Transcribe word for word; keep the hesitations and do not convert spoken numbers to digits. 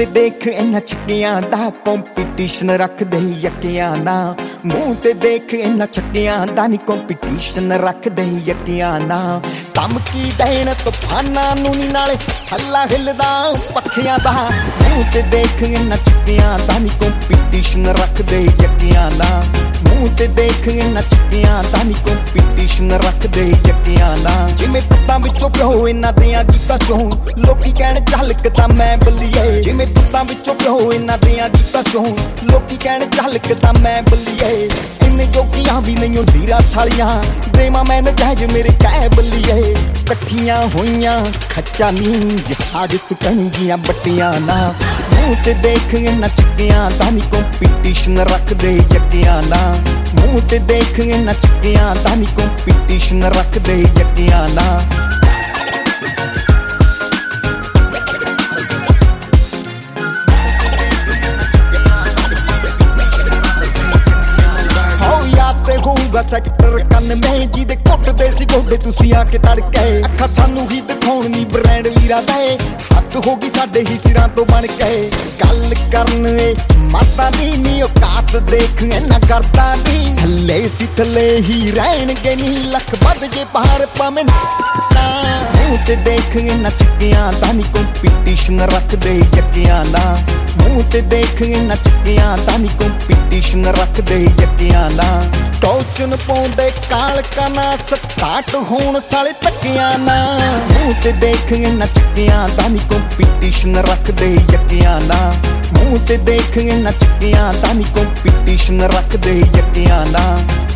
ते देख इन्हां छक्कियां दा कंपीटीशन रख दे यकियां ना। मूंह ते देख इन्हां छक्कियां दा नी कंपीटीशन रख दे यकियां ना। धमकी देण तूफानां नूं नी नाले थल्ला हिलदा पखियां दा। मूंह ते देख इन्हां छक्कियां दा नी कंपीटीशन रख दे यकियां ना। मूंह ते देख इन्हां छक्कियां दा नी कंपीटीशन रख दे यकियां ना। जिवें पुत्तां विचों प्यो इन्हां दियां गीतां चों लोकी कहण झलकदा मैं बल्लीए। जिवें पुत्तां विचों प्यो इन्हां दियां गीतां चों लोकी कहण झलकदा मैं बल्लीए। इन्ने जोगियां भी नहीं लीरा सालियां देवां मैं नजायज मेरे कह बल्लीए। कट्ठियां होइयां खच्चा नी जहाज सकणगियां बट्टियां ना। मूंह ते देख इन्हां छक्कियां दा नी कंपीटीशन रख दे यकियां ना। मूंह ते देख इन्हां छक्कियां दा नी कंपीटीशन रख दे यकियां ना। सैक्टर कन्न में जिदे घुटदे सी गोडे तुसी आके तड़के। अखा सानू ही दिखाउण नी ब्रांड लीरा दे हद हो गई साडे ही सिरां तो बन के। गल करन ए माता दी नी औकात देख इन्हां करदा दी। थल्ले सी थल्ले ही रहणगे नी लख बद जे बाहर पावें ना। मूंह ते देख इन्हां छक्कियां दा नी कंपीटीशन रख दे यकियां ना। मूंह ते देख इन्हां छक्कियां दा नी कंपीटीशन रख दे यकियां ना। टोचन पाउंदे कालका ना स्टार्ट होण साले धक्कियां ना। मूंह ते देख इन्हां छक्कियां दा नी कंपीटीशन रख दे यकियां ना। मूंह ते देख इन्हां छक्कियां दा नी कंपीटीशन रख दे यकियां ना।